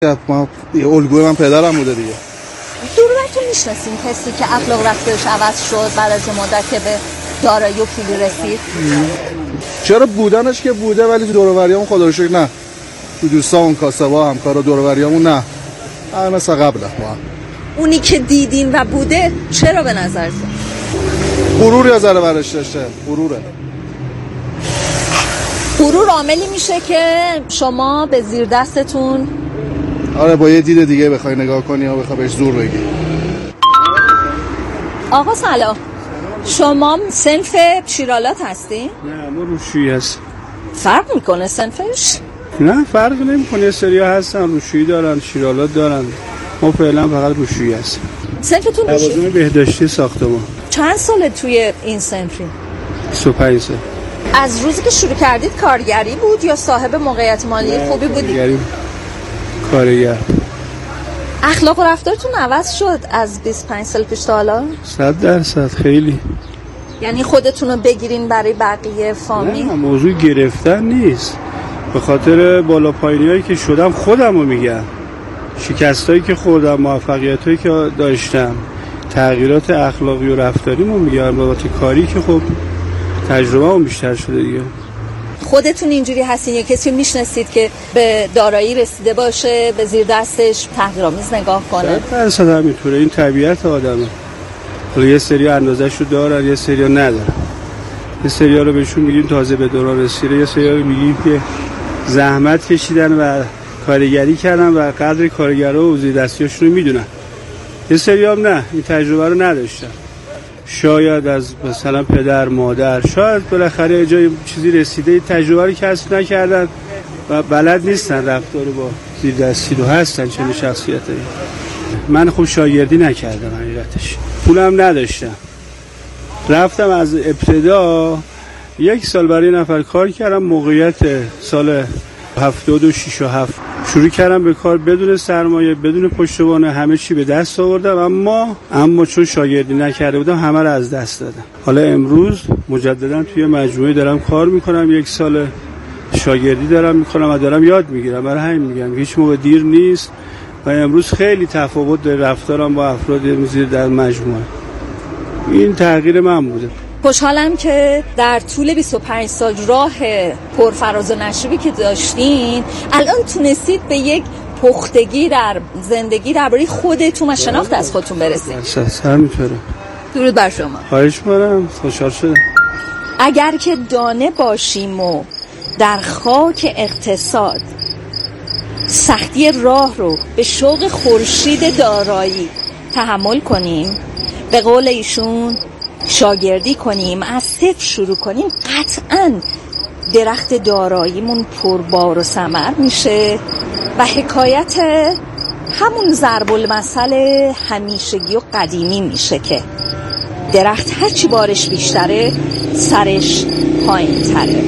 ما الگوی من پدرم بوده دیگه. دورورتون میشناسین کسی که اخلاق رفتارش عوض شد بعد از مدت که به دارایی و پولی رسید؟ چرا بودنش که بوده، ولی تو دور و بریامون خدا رو شکر نه. تو دوستامون، کاسبا، همکارا، دور و بریامون نه. مثلا قبله. اونی که دیدین و بوده چرا به نظرتون؟ غرور یا ذره برش داشته. غرور عاملی میشه که شما به زیر دستتون آره با یه دید دیگه بخوای نگاه کنی یا بخوای بهش زور بگی. آقا سلام، شما صنف شیرالات هستی؟ نه ما روشویی هست. فرق میکنه صنفش؟ نه فرق نمیکنه، یه سری ها هستن روشویی دارن، شیرالات دارن، ما فعلا فقط روشویی هست. صنفتون لوازم بهداشتی ساختمان. چند ساله توی این صنفی؟ 25 سال. از روزی که شروع کردید کارگری بود یا صاحب موقعیت مالی خوبی بودید؟ کارگر. اخلاق و رفتارتون عوض شد از 25 سال پیش تا حالا؟ 100% خیلی. یعنی خودتون رو بگیرین برای بقیه فامیل؟ نه موضوع گرفتن نیست، به خاطر بالا پایینیایی که شدم خودم رو میگم، شکستایی که خوردم، موفقیتایی که داشتم، تغییرات اخلاقی و رفتاریمو میگم، بابت کاری که خب تجربه‌ام بیشتر شده دیگه. خودتون اینجوری هستین یا کسی میشناسید که به دارایی رسیده باشه به زیر دستش تحقیرآمیز نگاه کنه؟ درصد همینطوره، این طبیعت آدمه. حالا یه سری اندازش رو دارن، یه سری ندارن. یه سری ها رو بهشون میگیم تازه به دوران رسیده، یه سری ها رو میگیم که زحمت کشیدن و کارگری کردن و قدر کارگرها و زیر دستیاشون رو میدونن. یه سری هم نه، این تجربه رو نداشتن. شاید از مثلا پدر مادر، شاید بالاخره جای چیزی رسیده، تجربه رو کسب نکردن و بلد نیستن رفتار با زیر دستی رو. هستن چنین شخصیتایی. من خب شاگردی نکردم حقیقتش، پولم نداشتم، رفتم از ابتدا 1 سال برای نفر کار کردم. موقعیت سال 76 و 7 شروع کردم به کار بدون سرمایه، بدون پشتوانه، همه چی به دست آوردم، اما چون شاگردی نکرده بودم همه رو از دست دادم. حالا امروز مجددا توی مجموعه دارم کار میکنم، 1 سال شاگردی دارم میکنم و دارم یاد میگیرم. برای همین میگم هیچ موقع دیر نیست و امروز خیلی تفاوت داره رفتارم با افراد امروزی در مجموعه. این تغییر من بوده. خوشحالم که در طول 25 سال راه پرفراز و نشیبی که داشتین الان تونستید به یک پختگی در زندگی درباره خودتون و شناخت از خودتون برسید. همینطوره. درود بر شما. خواهش می‌کنم، خوشحال شدم. اگر که دانه باشیم و در خاک اقتصاد سختی راه رو به شوق خورشید دارایی تحمل کنیم، به قول ایشون شاگردی کنیم، از صفر شروع کنیم، قطعاً درخت داراییمون پربار و ثمر میشه و حکایت همون ضرب المثل همیشگی و قدیمی میشه که درخت هرچی بارش بیشتره سرش پایین تره.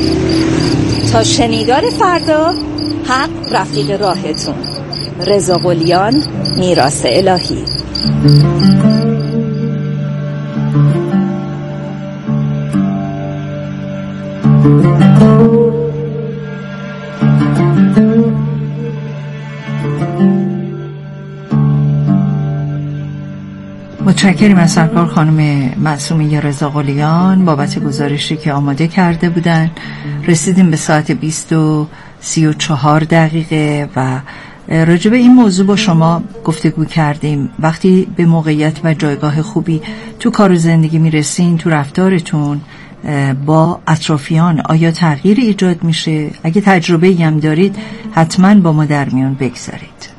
تا شنیدار فردا، حق رفیق راهتون. رضا قلیان، میراث الهی. متشکریم از سرکار خانم معصومه رضا قلیان بابت گزارشی که آماده کرده بودن. رسیدیم به ساعت 20:34 و راجع به این موضوع با شما گفتگو کردیم. وقتی به موقعیت و جایگاه خوبی تو کار و زندگی میرسین، تو رفتارتون با اطرافیان آیا تغییر ایجاد میشه؟ اگه تجربه‌ای هم دارید حتما با ما در میون بگذارید.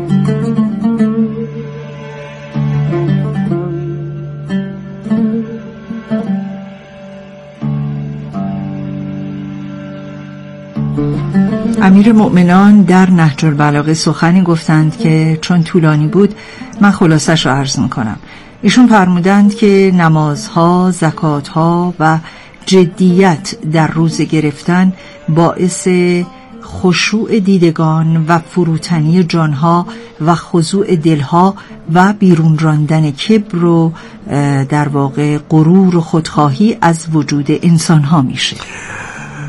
امیر مؤمنان در نهج البلاغه سخنی گفتند که چون طولانی بود من خلاصش رو عرض میکنم. ایشون فرمودند که نمازها، زکاتها و جدیت در روزه گرفتن باعث خشوع دیدگان و فروتنی جانها و خضوع دلها و بیرون راندن کبر و در واقع غرور و خودخواهی از وجود انسانها میشه.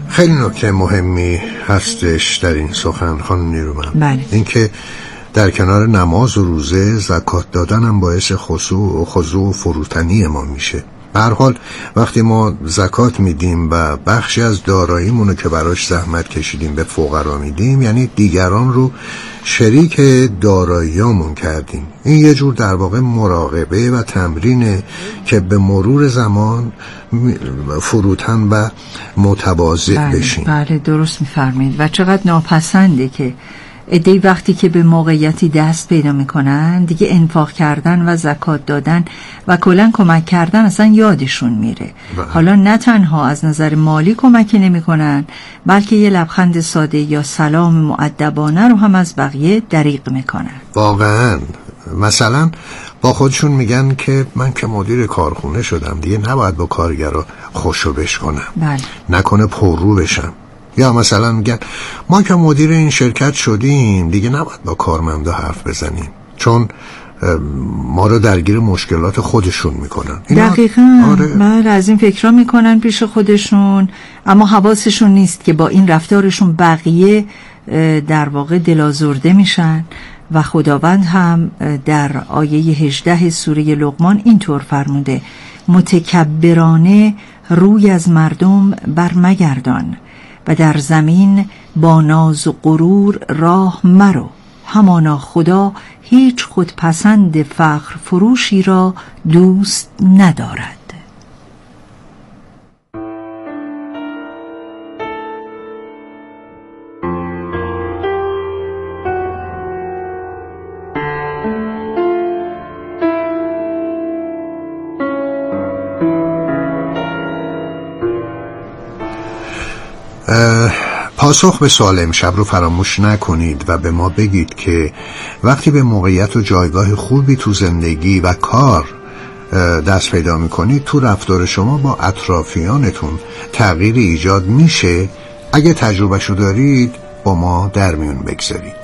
خیلی نکته مهمی هستش در این سخن خانم نیرومند. بله. اینکه در کنار نماز و روزه زکات دادن هم باعث خضوع و فروتنی ما میشه. به هر حال وقتی ما زکات میدیم و بخشی از داراییمونو که براش زحمت کشیدیم به فقرا میدیم، یعنی دیگران رو شریک داراییامون کردیم. این یه جور در واقع مراقبه و تمرینه که به مرور زمان فروتن و متواضع بشیم. بله درست میفرمایید. و چقدر ناپسنده که عده‌ای وقتی که به موقعیتی دست پیدا میکنن دیگه انفاق کردن و زکات دادن و کلا کمک کردن اصلا یادشون میره. حالا نه تنها از نظر مالی کمکی نمیکنن، بلکه یه لبخند ساده یا سلام مؤدبانه رو هم از بقیه دریغ میکنن. واقعا مثلا با خودشون میگن که من که مدیر کارخونه شدم دیگه نباید با کارگرها خوشو بش کنم. بله. نکنه پررو بشم. یا مثلا میگن ما که مدیر این شرکت شدیم دیگه نباید با کارمندا حرف بزنیم چون ما رو درگیر مشکلات خودشون میکنن. دقیقاً. آره. بله از این فکرها میکنن پیش خودشون، اما حواسشون نیست که با این رفتارشون بقیه در واقع دلازرده میشن. و خداوند هم در آیه 18 سوره لقمان اینطور فرموده: متکبرانه روی از مردم برمگردان و در زمین با ناز و غرور راه مرو، همانا خدا هیچ خودپسند فخر فروشی را دوست ندارد. پاسخ به سوال امشب رو فراموش نکنید و به ما بگید که وقتی به موقعیت و جایگاه خوبی تو زندگی و کار دست پیدا میکنید تو رفتار شما با اطرافیانتون تغییری ایجاد میشه؟ اگه تجربهشو دارید با ما در میون بگذارید.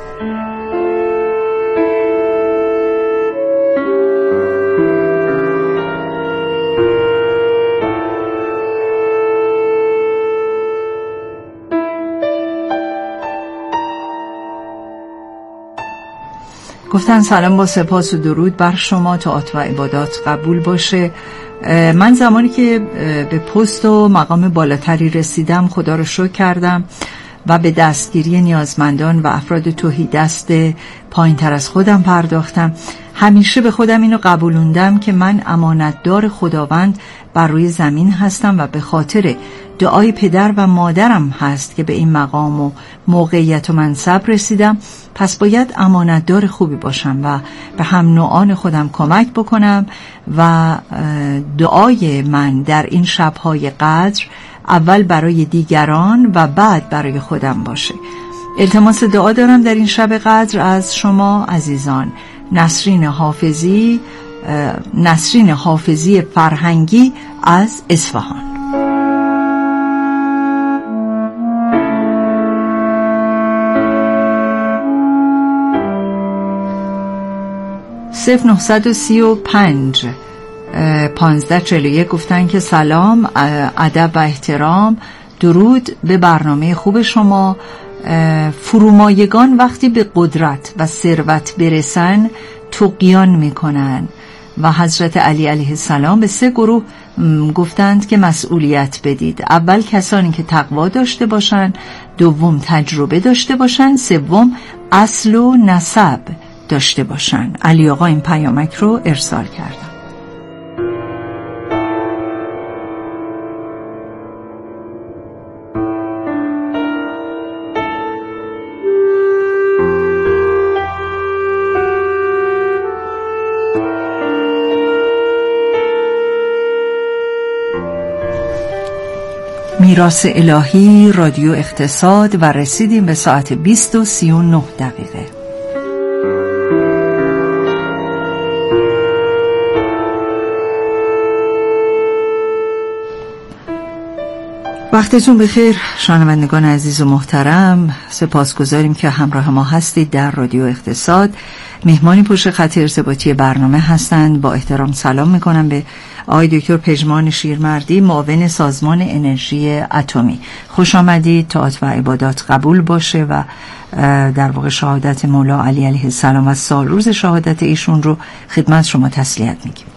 گفتن سلام با سپاس و درود بر شما، طاعات و عبادات قبول باشه. من زمانی که به پست و مقام بالاتری رسیدم خدا رو شکر کردم و به دستگیری نیازمندان و افراد تهیدست پایین تر از خودم پرداختم. همیشه به خودم اینو قبولوندم که من امانتدار خداوند بر روی زمین هستم و به خاطر دعای پدر و مادرم هست که به این مقام و موقعیت و منصب رسیدم. پس باید امانتدار خوبی باشم و به هم نوعان خودم کمک بکنم و دعای من در این شب‌های قدر اول برای دیگران و بعد برای خودم باشه. التماس دعا دارم در این شب قدر از شما عزیزان. نسرین حافظی فرهنگی از اصفهان. 0935 1541 گفتن که سلام، ادب و احترام، درود به برنامه خوب شما. فرومایگان وقتی به قدرت و ثروت برسن طغیان میکنن و حضرت علی علیه السلام به 3 گروه گفتند که مسئولیت بدید. اول کسانی که تقوا داشته باشن، دوم تجربه داشته باشن، سوم اصل و نسب داشته باشن. علی آقا این پیامک رو ارسال کردن. میراث الهی، رادیو اقتصاد و رسیدیم به ساعت 20:39. وقتتون بخیر شنوندگان عزیز و محترم. سپاسگزاریم که همراه ما هستید در رادیو اقتصاد. مهمانی پشت خط ارتباطی برنامه هستند. با احترام سلام میکنم به آقای دکتر پژمان شیرمردی، معاون سازمان انرژی اتمی. خوش آمدید. طاعت و عبادات قبول باشه و در واقع شهادت مولا علی علیه السلام و سال روز شهادت ایشون رو خدمت شما تسلیت میگیم.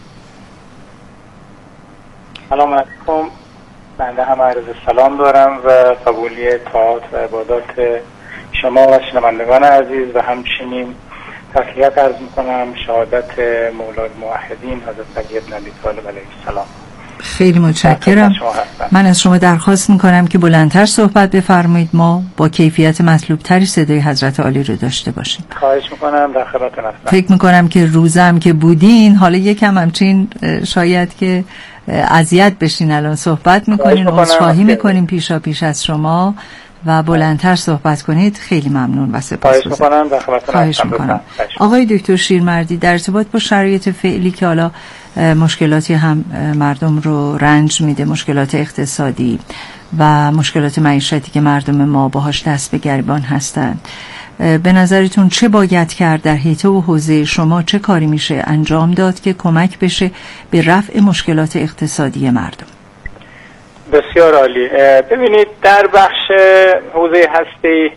سلام علیکم. بنده هم عرض سلام دارم و قبولی طاعت و عبادات شما و شنوندگان عزیز و همچنین تسلیت عرض میکنم شهادت مولای موحدین حضرت سید نبی طالب علیه السلام. خیلی متشکرم. من از شما درخواست میکنم که بلندتر صحبت بفرمایید، ما با کیفیت مطلوب تری صدای حضرت عالی رو داشته باشیم. خواهش میکنم، در خدمتتون هستم. فکر میکنم که روزم که بودین حالا یکم همچین شاید که اذیت بشین، الان صحبت میکنین، عذرخواهی میکنیم پیشا پیش از شما و بلندتر صحبت کنید. خیلی ممنون و سپاسگزارم. خواهش میکنم. آقای دکتر شیرمردی، در ارتباط با شرایط فعلی که حالا مشکلاتی هم مردم رو رنج میده، مشکلات اقتصادی و مشکلات معیشتی که مردم ما باهاش دست به گریبان هستند، به نظرتون چه باید کرد؟ در حیطه و حوزه شما چه کاری میشه انجام داد که کمک بشه به رفع مشکلات اقتصادی مردم؟ بسیار عالی. ببینید، در بخش حوزه هسته‌ای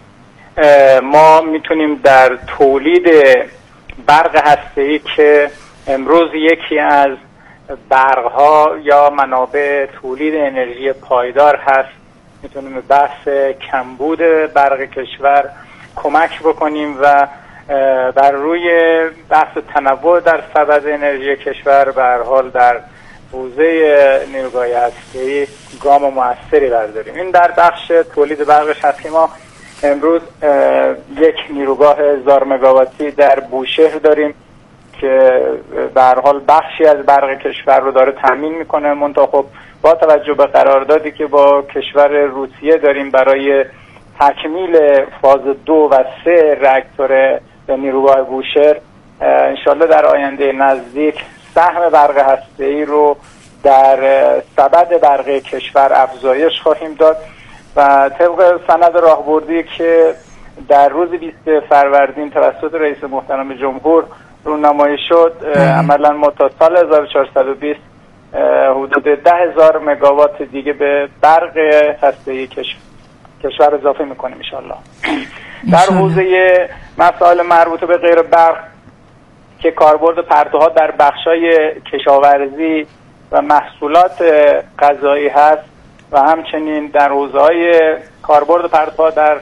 ما میتونیم در تولید برق هسته‌ای که امروز یکی از برق‌ها یا منابع تولید انرژی پایدار هست، میتونیم به بحث کمبود برق کشور کمک بکنیم و بر روی بحث تنوع در سبد انرژی کشور به هر حال در حوزه نیروگاه هسته‌ای گام موثری برداریم. این در بخش تولید برقش هست که ما امروز یک نیروگاه 1000 مگاواتی در بوشهر داریم که به هر حال بخشی از برق کشور رو داره تامین میکنه. منتها خب با توجه به قراردادی که با کشور روسیه داریم برای تکمیل فاز 2 و 3 راکتور نیروگاه بوشهر، انشالله در آینده نزدیک سهم برق هسته‌ای رو در سبد برق کشور افزایش خواهیم داد و طبق سند راهبردی که در روز 20 فروردین توسط رئیس محترم جمهور رونمایی شد، عملا ما تا سال 1420 حدود 10,000 مگاوات دیگه به برق هسته‌ای کشور اضافه میکنیم انشالله. در حوزه مسائل مربوط به غیر برق که کاربرد پرتوها در بخشای کشاورزی و محصولات غذایی هست و همچنین در حوزه‌های کاربرد پرتوها در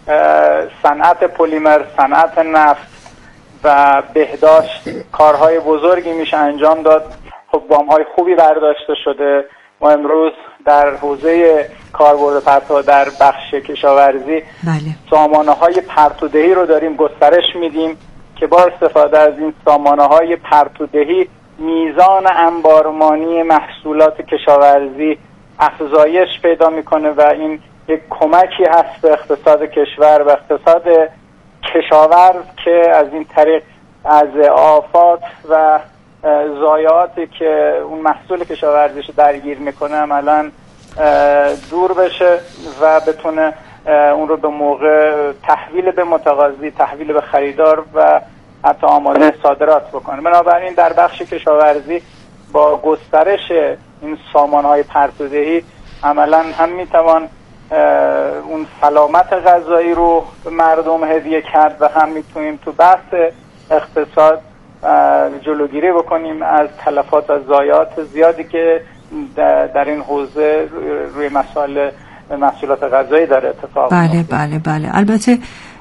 صنعت پلیمر، صنعت نفت و بهداشت کارهای بزرگی میشه انجام داد. خب گام‌های خوبی برداشته شده. ما امروز در حوزه کاربرد پرتوها در بخش کشاورزی سامانه‌های پرتودهی رو داریم گسترش میدیم که با استفاده از این سامانه‌های پرتودهی میزان انبارمانی محصولات کشاورزی افزایش پیدا میکنه و این یک کمکی هست به اقتصاد کشور و اقتصاد کشاورز که از این طریق از آفات و ضایعاتی که اون محصول کشاورزیش درگیر میکنه عملاً دور بشه و بتونه اون رو به موقع تحویل به متقاضی، تحویل به خریدار و حتی آماده صادرات بکنه. بنابراین در بخش کشاورزی با گسترش این سامانهای پرتودهی عملا هم میتوان اون سلامت غذایی رو به مردم هدیه کرد و هم میتونیم تو بحث اقتصاد جلوگیری بکنیم از تلفات و ضایعات زیادی که در این حوزه روی محصولات غذایی داره اتفاق میفته. بله. البته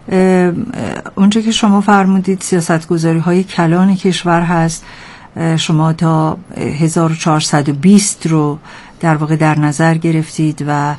اونجا که شما فرمودید سیاستگذاری های کلان کشور هست، شما تا 1420 رو در واقع در نظر گرفتید و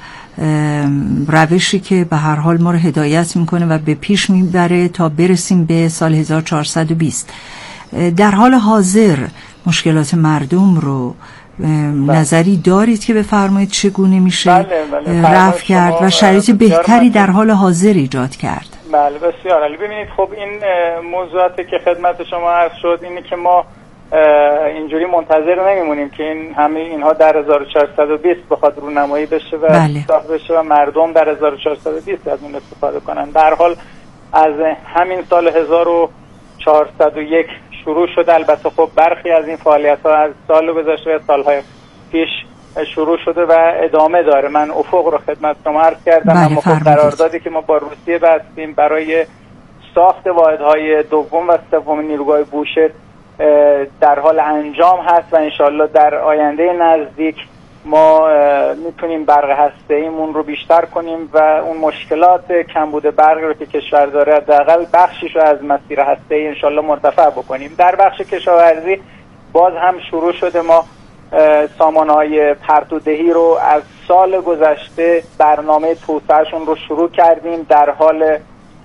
روشی که به هر حال ما رو هدایت میکنه و به پیش میبره تا برسیم به سال 1420. در حال حاضر مشکلات مردم رو نظری دارید که بفرمایید چگونه میشه رفع کرد و شرایط بهتری در حال حاضر ایجاد کرد؟ بله بسیار عالی. ببینید خب این موضوعاتی که خدمت شما عرض شد اینه که ما اینجوری منتظر نمیمونیم که این همه اینها در 1420 بخواد رونمایی بشه و اصلاح بشه و مردم در 1420 از اون استفاده کنن. در حال از همین سال 1401 شروع شده. البته خب برخی از این فعالیت‌ها از سال گذشته و سال‌های پیش شروع شده و ادامه داره. من افق رو خدمت شما عرض کردم. اما خب قراردادی که ما با روسیه بستیم برای ساخت واحدهای دوم و سوم نیروگاه بوشهر در حال انجام هست و انشالله در آینده نزدیک ما میتونیم برق هسته‌ایمون رو بیشتر کنیم و اون مشکلات کمبود برق رو که کشور داره حداقل بخشیش رو از مسیر هسته‌ای انشالله مرتفع بکنیم. در بخش کشاورزی باز هم شروع شده. ما سامانه‌های پرتودهی رو از سال گذشته برنامه توسعه‌شون رو شروع کردیم. در حال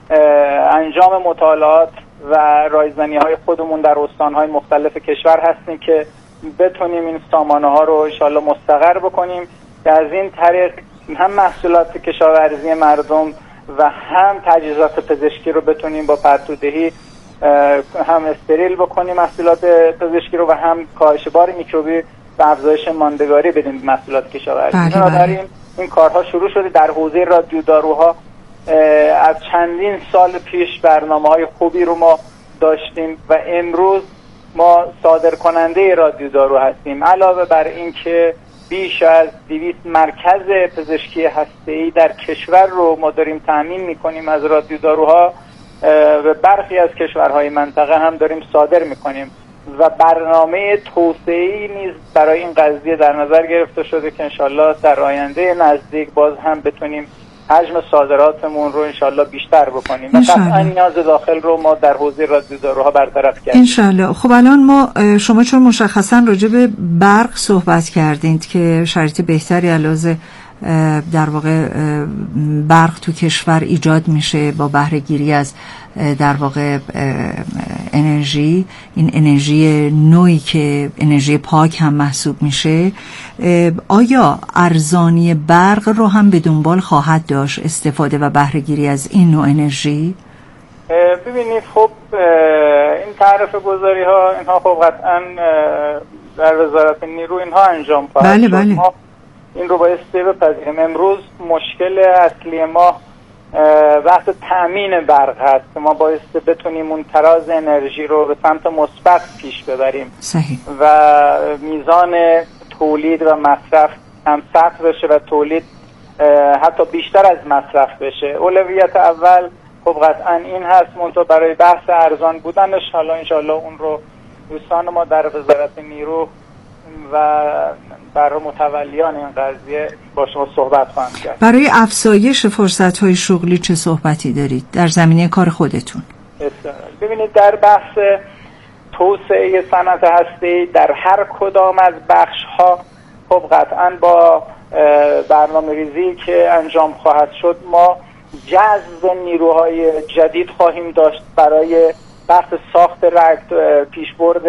انجام مطالعات و رایزنی‌های خودمون در استان‌های مختلف کشور هستیم که بتونیم این سامانه‌ها رو انشالله مستقر بکنیم که از این طریق هم محصولات کشاورزی مردم و هم تجهیزات پزشکی رو بتونیم با پرتودهی هم استریل بکنیم محصولات پزشکی رو و هم کاهش بار میکروبی و افزایش ماندگاری بدیم محصولات کشاورزی. بنابراین این کارها شروع شده. در حوزه رادیو داروها از چندین سال پیش برنامه‌های خوبی رو ما داشتیم و امروز ما صادر کننده رادیو دارو هستیم. علاوه بر این که بیش از 200 مرکز پزشکی هسته‌ای در کشور رو ما داریم تأمین می‌کنیم از رادیو داروها و برخی از کشورهای منطقه هم داریم صادر می‌کنیم و برنامه توسعه‌ای نیز برای این قضیه در نظر گرفته شده که انشالله در آینده نزدیک باز هم بتونیم حجم صادراتمون رو انشالله بیشتر بکنیم و قطعا نیاز داخل رو ما در حوزه رادیو داروها برطرف کردیم انشالله. خب الان ما شما چون مشخصا راجع به برق صحبت کردید که شرایط بهتری علاوه در واقع برق تو کشور ایجاد میشه با بهره گیری از در واقع انرژی، این انرژی نوعی که انرژی پاک هم محسوب میشه، آیا ارزانی برق رو هم به دنبال خواهد داشت استفاده و بهره گیری از این نوع انرژی؟ ببینید خب این تعرفه گذاری ها اینها خب قطعا در وزارت نیرو اینها انجام خواهد شد. بله. ما این رو بایستی بپذیریم. امروز مشکل اصلی ما بحث تأمین برق هست که ما بایستی بتونیم اون تراز انرژی رو به سمت مثبت پیش ببریم. صحیح. و میزان تولید و مصرف هم سطح بشه و تولید حتی بیشتر از مصرف بشه. اولویت اول خب قطعا این هست. منتها برای بحث ارزان بودنش حالا انشالله اون رو دوستان ما در وزارت نیرو و برای متولیان این قضیه با شما صحبت خواهم کرد. برای افزایش فرصت‌های شغلی چه صحبتی دارید در زمینه کار خودتون؟ ببینید در بحث توسعه صنعت هسته‌ای در هر کدام از بخش‌ها خب قطعا با برنامه‌ریزی که انجام خواهد شد ما جذب نیروهای جدید خواهیم داشت برای بحث ساخت پیشبرد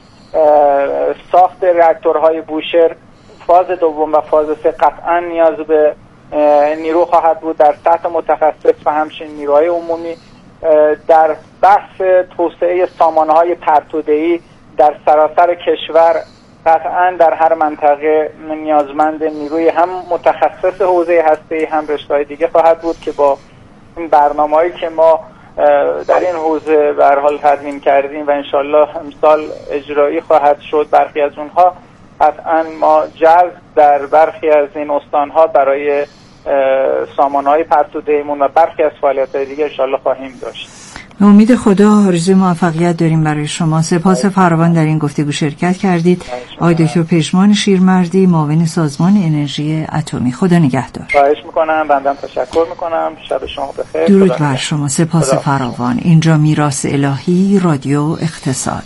ساخت راکتورهای بوشهر فاز دوم و فاز 3 قطعا نیاز به نیرو خواهد بود در سطح متخصص و همچنین نیروهای عمومی. در بحث توسعه سامانه‌های پرتوده‌ای در سراسر کشور قطعا در هر منطقه نیازمند نیروی هم متخصص حوزه هسته‌ای هم رشته‌های دیگه خواهد بود که با این برنامه‌ای که ما در این حوزه به هر حال تدوین کردیم و انشالله امسال اجرایی خواهد شد برخی از اونها قطعا ما جذب در برخی از این استانها برای سامانه‌های پرتوده‌ایمون و برخی از فعالیت‌های دیگه انشالله خواهیم داشت. به امید خدا آرزوی موفقیت داریم برای شما. سپاس فراوان در این گفتگو شرکت کردید. آقای دکتر پژمان شیرمردی، معاون سازمان انرژی اتمی. خدا نگهدار. خواهش میکنم. بنده تشکر میکنم. شب شما بخیر. درود بر شما. سپاس فراوان. اینجا میراث الهی رادیو اقتصاد.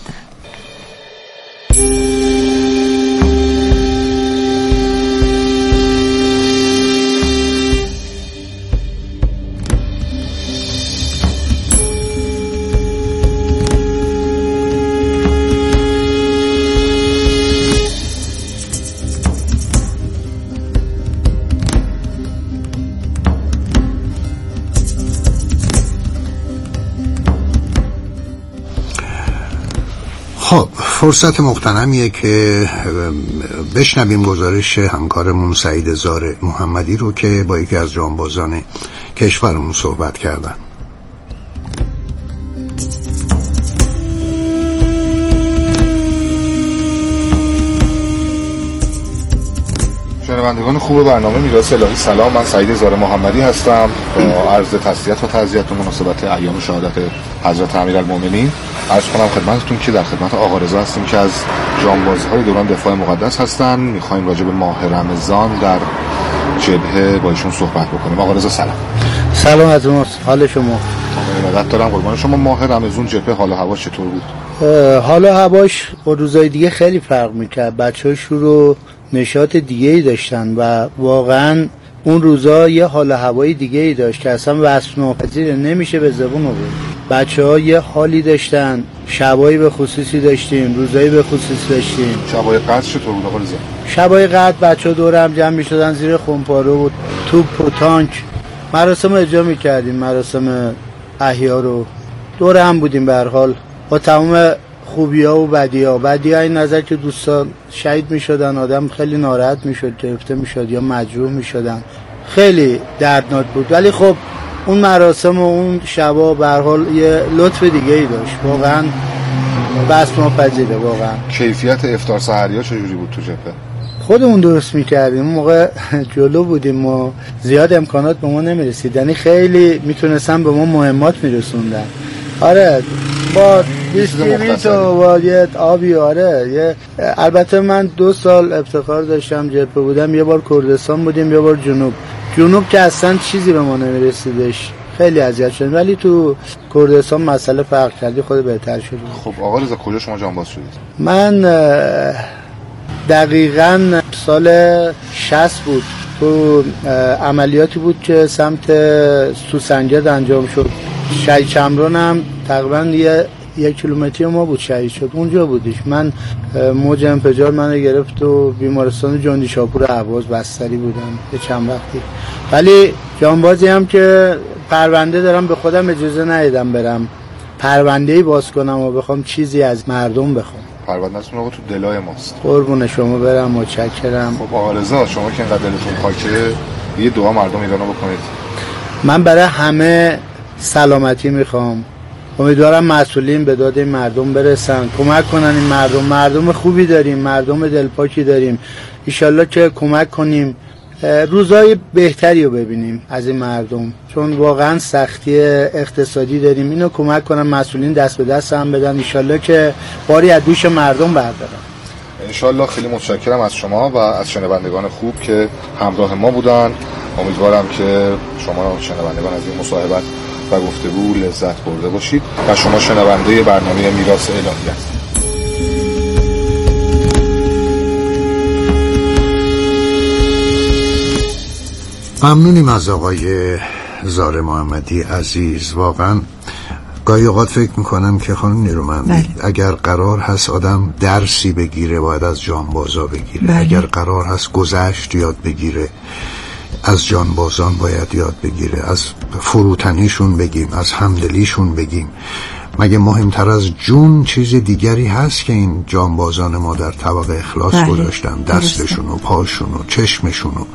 خب فرصت مغتنمیه که بشنویم گزارش همکارمون سعید زار محمدی رو که با یکی از جانبازان کشورمون صحبت کردن. شنوندگان خوب برنامه میراث الهی سلام، من سعید زار محمدی هستم با عرض تسلیت و تعزیت به مناسبت ایام شهادت حضرت امیرالمومنین. عرض کنم خدمتتون که در خدمت آقا رضا هستیم که از جانبازهای دوران دفاع مقدس هستن. میخوایم راجع به ماه رمضان در جبهه با ایشون صحبت بکنیم. آقا رضا سلام. سلام از حال شما؟ مدد دارم قربان شما. ماه رمضان جبهه حال و هواش چطور بود؟ حال و هواش با روزای دیگه خیلی فرق میکرد. بچه‌ها شور و نشاط دیگه‌ای داشتن و واقعا اون روزا یه حال و هوای دیگه‌ای داشت که اصلا وصف ناپذیر نمیشه به زبون آورد. بچه‌ها یه حالی داشتن، شبایی به خصوصی داشتیم، روزایی به خصوص داشتیم. شبای قدر چطور بود آقا رضا؟ شبای قدر بچه‌ها دور هم جمع می‌شدن زیر خمپاره و توپ و تانک مراسم اجرا می‌کردیم. مراسم احیا رو دور هم بودیم. به هر حال با تمام خوبی‌ها و بدی‌ها این نظر که دوستان شهید می‌شدن، آدم خیلی ناراحت می‌شد، گرفته می‌شد یا مجروح می‌شدن، خیلی دردناک بود. ولی خب اون مراسم و اون شبا به هر حال یه لطف دیگه‌ای داشت، واقعا وصف ناپذیره. واقعا کیفیت افطار سحری‌ها چجوری بود تو جبهه؟ خودمون درست میکردیم. اون موقع جلو بودیم و زیاد امکانات به ما نمیرسید، یعنی خیلی میتونستن به ما مهمات میرسوندن. آره با بیسکویت و با یه آبی. آره البته من 2 سال افتخار داشتم جبهه بودم. یه بار کردستان بودیم، یه بار جنوب که اصلا چیزی به ما نمیرسیدش، خیلی اذیت شدیم. ولی تو کردستان مسئله فرق کردی، خود بهتر شد. خب آقا رضا کجا شما جانباز شدید؟ من دقیقاً سال 60 بود. تو عملیاتی بود که سمت سوسنجاد انجام شد. شهید چمران هم تقریباً 1 کیلومتری ما بود شهید شد. اونجا بودیش. من موج انفجار منو گرفت و بیمارستان جندی شاپور اهواز بستری بودم یه چند وقتی. ولی جانبازی هم که پرونده دارم، به خودم اجازه ندیدم برم پرونده‌ای باز کنم و بخوام چیزی از مردم بخوام. پرونده‌تون آقا تو دلای ماست. قربون شما برم، متشکرم. خب آقا رضا شما که اینقدر دلتون پاکه یه دعا مردم ایرانو بکنید. من برای همه سلامتی میخوام. امیدوارم مسئولین به داد این مردم برسن، کمک کنن. این مردم خوبی داریم، مردم دلپاکی داریم. ایشالله که کمک کنیم روزای بهتری رو ببینیم از این مردم، چون واقعا سختی اقتصادی داریم. اینو کمک کنن مسئولین، دست به دست هم بدن. ایشالله که باری از دوش مردم بردارن. انشالله. خیلی متشکرم از شما و از شنوندگان خوب که همراه ما بودن. امیدوارم که شما شنوندگان از این مصاحبت و گفتگو لذت برده باشید و شما شنونده برنامه میراث الهی هستید. ممنونیم از آقای زار محمدی عزیز. واقعا گاهی اوقات فکر میکنم که خانم نیرومند اگر قرار هست آدم درسی بگیره باید از جانبازا بگیره. اگر قرار هست گذشت یاد بگیره از جانبازان باید یاد بگیره. از فروتنیشون بگیم، از همدلیشون بگیم. مگه مهمتر از جون چیز دیگری هست که این جانبازان ما در طبق اخلاص گذاشتن؟ دستشون و پاشون و چشمشون و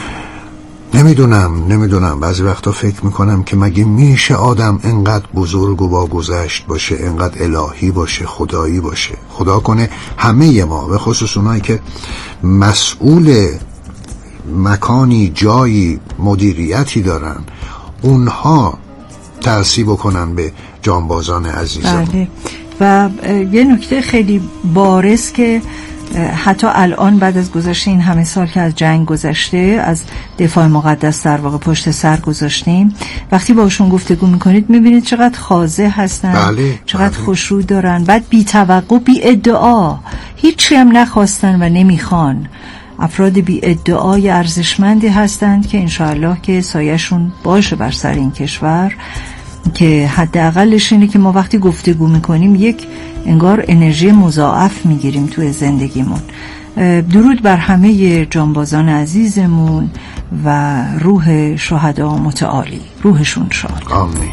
نمیدونم بعضی وقتا فکر میکنم که مگه میشه آدم انقدر بزرگ و با گذشت باشه، انقدر الهی باشه، خدایی باشه؟ خدا کنه همه ما، به خصوص اونایی که مسئول مکانی، جایی، مدیریتی دارن، اونها تأثیر بکنن به جانبازان عزیزم. بله. و یه نکته خیلی بارز که حتی الان بعد از گذشته این همه سال که از جنگ گذشته، از دفاع مقدس در واقع پشت سر گذاشتیم، وقتی باشون گفتگو میکنید میبینید چقدر خاضع هستن. بله. چقدر خوشرو دارن، بعد بی توقع، بی ادعا، هیچی هم نخواستن و نمیخوان. افراد بی ادعای ارزشمندی هستند که انشاءالله که سایه‌شون باشه بر سر این کشور، که حداقلش اینه که ما وقتی گفتگو میکنیم یک انگار انرژی مضاعف میگیریم توی زندگیمون. درود بر همه جانبازان عزیزمون و روح شهدا متعالی، روحشون شاد. آمین.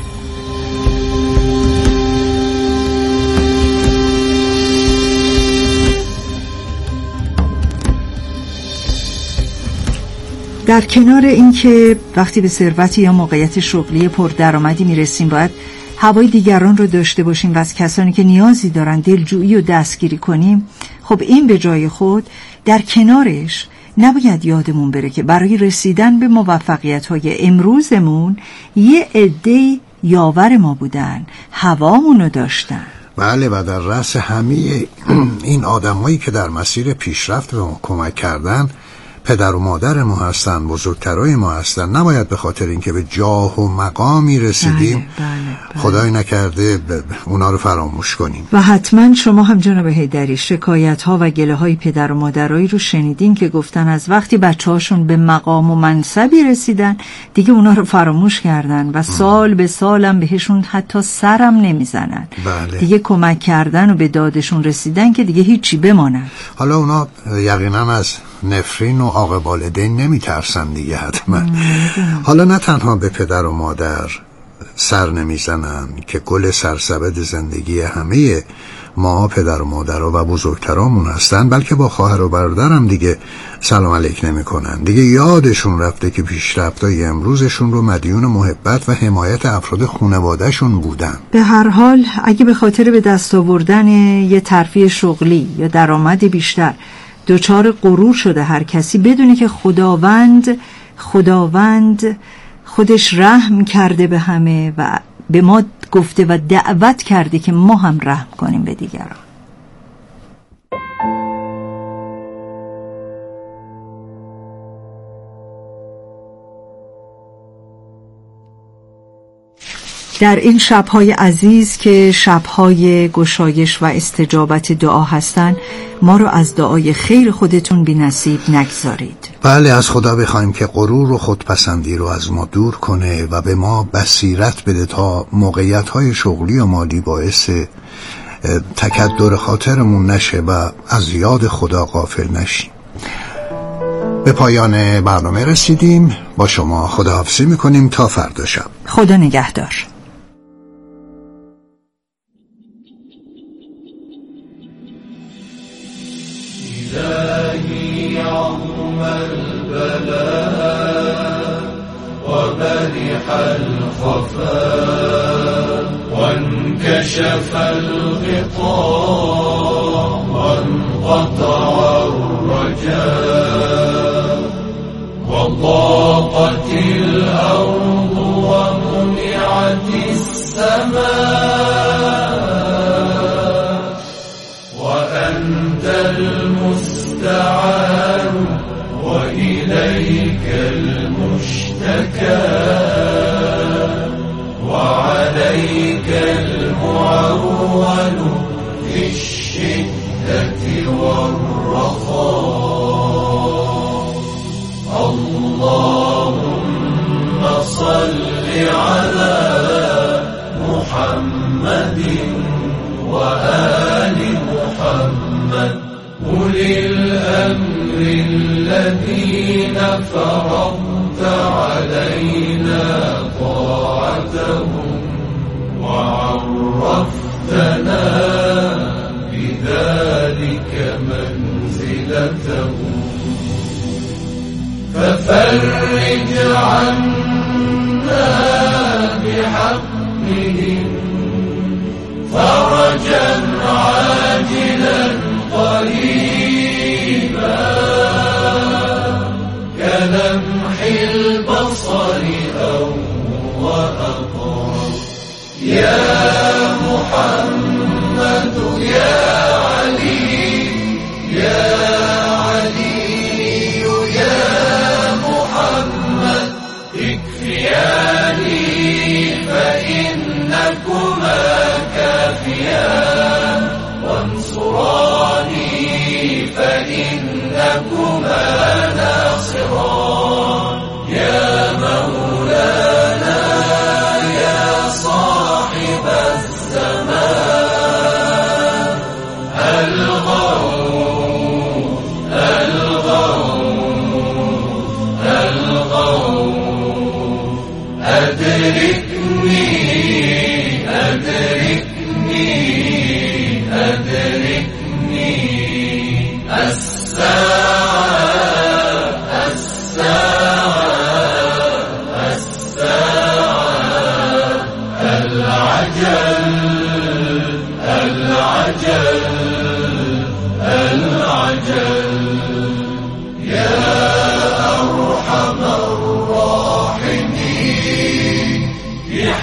در کنار این که وقتی به ثروتی یا موقعیت شغلی پردرآمدی میرسیم باید هوای دیگران رو داشته باشیم و از کسانی که نیازی دارن دلجویی و دستگیری کنیم، خب این به جای خود در کنارش نباید یادمون بره که برای رسیدن به موفقیت‌های امروزمون یه عده یاور ما بودن، هوامونو داشتن. بله، و در رأس همه این آدمایی که در مسیر پیشرفت به ما کمک کردن پدر و مادر ما هستن، بزرگترای ما هستن. نباید به خاطر اینکه به جاه و مقامی رسیدیم بله. خدای نکرده اونا رو فراموش کنیم. و حتما شما هم جناب حیدری شکایت ها و گله های پدر و مادرایی رو شنیدین که گفتن از وقتی بچه هاشون به مقام و منصبی رسیدن دیگه اونا رو فراموش کردن و سال به سالم بهشون حتی سرم نمیزنن. بله. دیگه کمک کردن و به دادشون رسیدن که دیگه هیچی بمانن. حالا اونا یقینا از نفرین و عاقب والدین نمیترسن دیگه حتما. حالا نه تنها به پدر و مادر سر نمیزنن که گل سرسبد زندگی همه ما پدر و مادرها و بزرگترامون هستن، بلکه با خواهر و برادرم دیگه سلام علیک نمیکنن. دیگه یادشون رفته که پیشرفتای امروزشون رو مدیون محبت و حمایت افراد خانواده‌شون بودن. به هر حال اگه به خاطر به دست آوردن یه ترفیع شغلی یا درآمد بیشتر دچار غرور شده هر کسی، بدونه که خداوند خودش رحم کرده به همه و به ما گفته و دعوت کرده که ما هم رحم کنیم به دیگران. در این شب‌های عزیز که شب‌های گشایش و استجابت دعا هستن، ما رو از دعای خیر خودتون بی نصیب نگذارید. بله، از خدا بخوایم که غرور و خودپسندی رو از ما دور کنه و به ما بصیرت بده تا موقعیت‌های شغلی و مالی باعث تکدر خاطرمون نشه و از یاد خدا غافل نشیم. به پایان برنامه رسیدیم. با شما خداحافظی میکنیم تا فردا شب. خدا نگهدار. إلهي يوم البلاء وبرح الخفاء وانكشف الغطاء وانقطع الرجاء وضاقت الأرض ومنعت السماء وأنت المستعان وإليك المشتكى وعليك المعول في الشدة والرخاء. اللهم صل على محمد وآل محمد أولي الأمر الذين فرضت علينا طاعتهم وعرفتنا بذلك منزلتهم ففرج عنا بحقهم فرجا عاجلا قريبا كلمح البصر أو وأقرب. يا محمد يا علي يا علي يا محمد اكفياني فإنكما كافيان وانصراني فإنكما ناصران. يا مولانا يا صاحب الزمان الغوث الغوث الغوث أدركني أدركني أدركني الساعة الساعة الساعة العجل العجل العجل. يا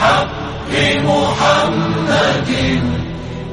حق